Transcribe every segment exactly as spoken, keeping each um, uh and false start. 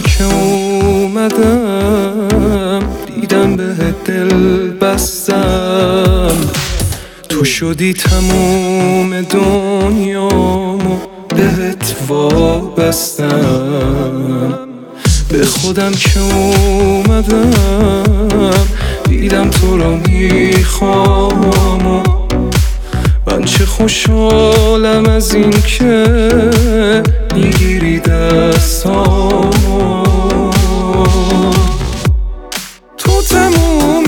که اومدم دیدم به دل بستم، تو شدی تموم دنیامو بهت وابستم. به خودم که اومدم دیدم تو رو میخوام و من چه خوشحالم از این که میگیری دستامو. تو تموم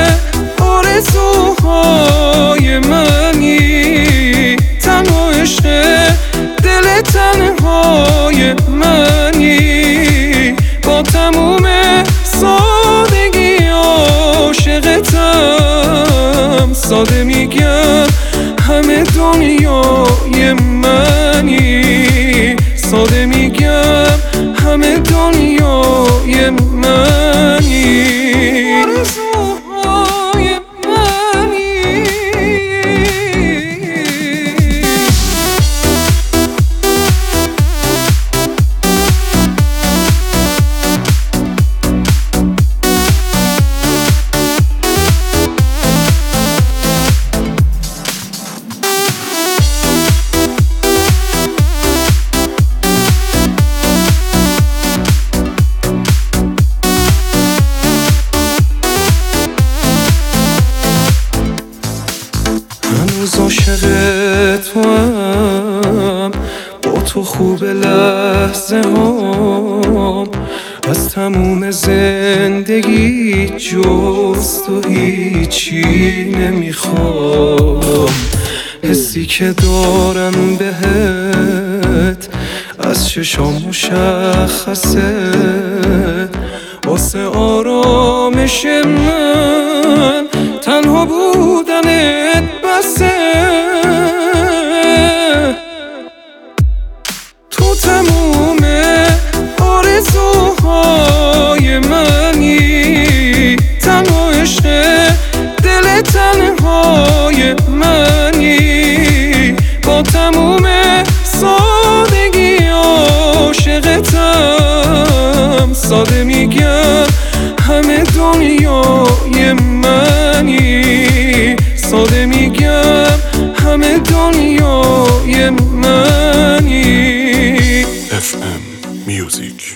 آرزوهای منی، تنها عشق دل تنهای منی، با تموم سادگی عاشقتم. ساده میگم همه دنیای منی، ساده میگم همه دنیای منی، آرزوهای منی. هنوز عاشق توام، با تو خوب لحظه هام، از تموم زندگی جز تو هیچی نمیخوام. حسی که دارم بهت از چشام مشخصه، واسه آرامش من تنها بودنت بسه. تو تموم آرزوهای منی، تنها عشق دل تنهای منی، با تموم سادگی عاشقتم. ساده میگم همه دنیای منی، ساده میگم همه دنیای منی. اف ام Music.